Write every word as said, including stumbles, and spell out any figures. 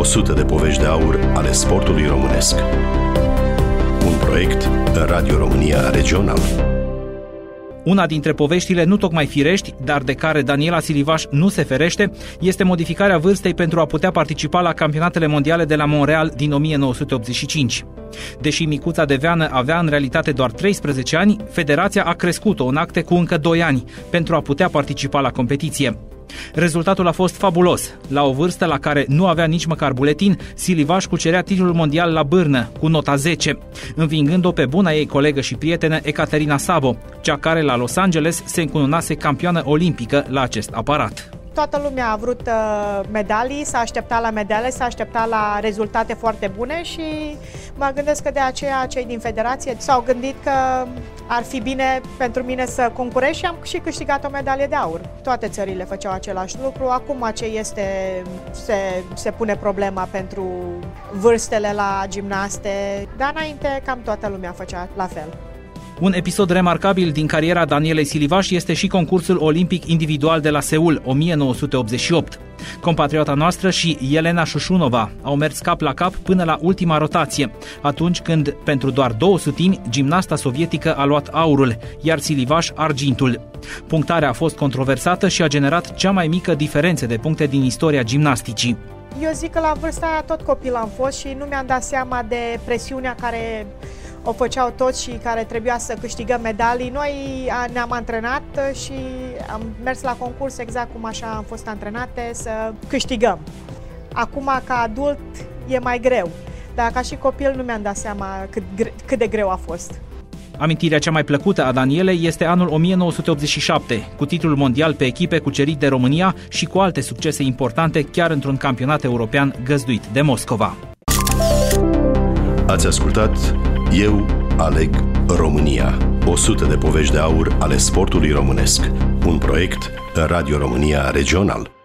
o sută de povești de aur ale sportului românesc. Un proiect Radio România Regional. Una dintre poveștile nu tocmai firești, dar de care Daniela Silivaș nu se ferește, este modificarea vârstei pentru a putea participa la campionatele mondiale de la Montreal din o mie nouă sute optzeci și cinci. Deși micuța Deveană avea în realitate doar treisprezece ani, federația a crescut-o în acte cu încă doi ani pentru a putea participa la competiție. Rezultatul a fost fabulos. La o vârstă la care nu avea nici măcar buletin, Silivaș cucerea titlul mondial la Bârnă, cu nota zece, învingând-o pe buna ei colegă și prietenă Ecaterina Sabo, cea care la Los Angeles se încununase campioană olimpică la acest aparat. Toată lumea a vrut uh, medalii, s-a așteptat la medale, s-a așteptat la rezultate foarte bune și mă gândesc că de aceea cei din federație s-au gândit că ar fi bine pentru mine să concurez și am și câștigat o medalie de aur. Toate țările făceau același lucru, acum ce este, se, se pune problema pentru vârstele la gimnaste, dar înainte cam toată lumea făcea la fel. Un episod remarcabil din cariera Danielei Silivaș este și concursul olimpic individual de la Seul, o mie nouă sute optzeci și opt. Compatriota noastră și Elena Șușunova au mers cap la cap până la ultima rotație, atunci când, pentru doar două sutimi, gimnasta sovietică a luat aurul, iar Silivaș argintul. Punctarea a fost controversată și a generat cea mai mică diferență de puncte din istoria gimnasticii. Eu zic că la vârsta aia tot copil am fost și nu mi-am dat seama de presiunea care o făceau toți și care trebuia să câștigăm medalii. Noi ne-am antrenat și am mers la concurs exact cum așa am fost antrenate, să câștigăm. Acum, ca adult, e mai greu, dar ca și copil nu mi-am dat seama cât, cât de greu a fost. Amintirea cea mai plăcută a Danielei este anul o mie nouă sute optzeci și șapte, cu titlul mondial pe echipe cucerit de România și cu alte succese importante chiar într-un campionat european găzduit de Moscova. Ați ascultat Eu aleg România, o sută de povești de aur ale sportului românesc. Un proiect Radio România Regional.